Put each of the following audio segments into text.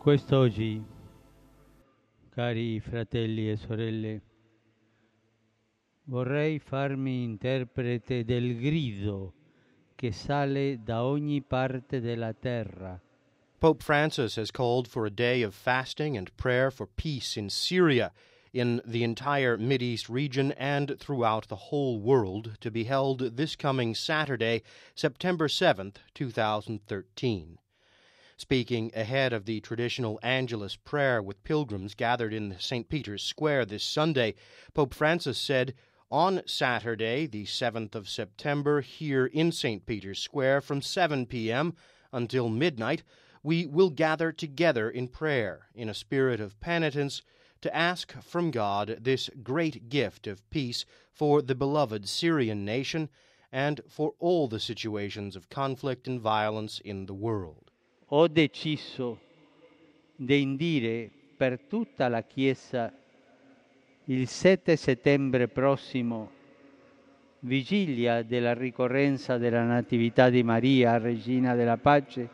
Quest'oggi, cari fratelli e sorelle, vorrei farmi interprete del grido che sale da ogni parte della terra. Pope Francis has called for a day of fasting and prayer for peace in Syria, in the entire Mideast region, and throughout the whole world, to be held this coming Saturday, September 7th, 2013. Speaking ahead of the traditional Angelus prayer with pilgrims gathered in St. Peter's Square this Sunday, Pope Francis said, "On Saturday, the 7th of September, here in St. Peter's Square from 7 p.m. until midnight, we will gather together in prayer, in a spirit of penitence, to ask from God this great gift of peace for the beloved Syrian nation and for all the situations of conflict and violence in the world." Ho deciso di indire per tutta la Chiesa il 7 settembre prossimo, vigilia della ricorrenza della Natività di Maria, Regina della Pace,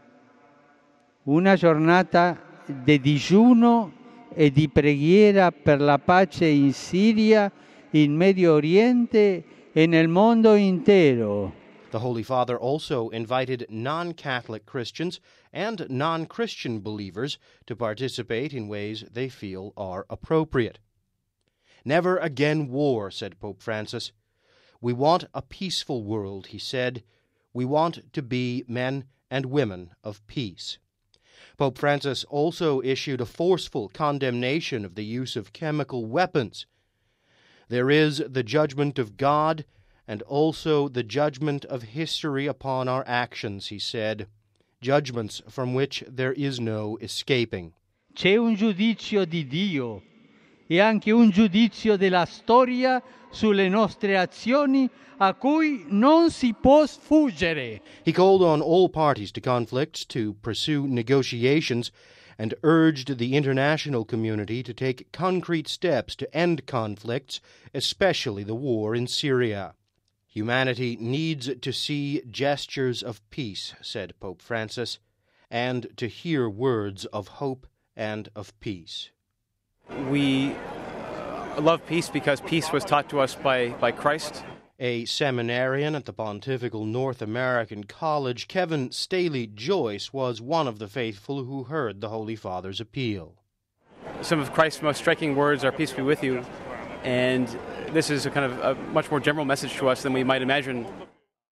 una giornata di digiuno e di preghiera per la pace in Siria, in Medio Oriente e nel mondo intero. The Holy Father also invited non-Catholic Christians and non-Christian believers to participate in ways they feel are appropriate. "Never again war," said Pope Francis. "We want a peaceful world," he said. "We want to be men and women of peace." Pope Francis also issued a forceful condemnation of the use of chemical weapons. "There is the judgment of God and also the judgment of history upon our actions," he said, "judgments from which there is no escaping." C'è un giudizio di Dio e anche un giudizio della storia sulle nostre azioni a cui non si può sfuggire. He called on all parties to conflicts to pursue negotiations and urged the international community to take concrete steps to end conflicts, especially the war in Syria. "Humanity needs to see gestures of peace," said Pope Francis, "and to hear words of hope and of peace." We love peace because peace was taught to us by Christ. A seminarian at the Pontifical North American College, Kevin Staley Joyce, was one of the faithful who heard the Holy Father's appeal. Some of Christ's most striking words are "Peace be with you," and this is a kind of a much more general message to us than we might imagine.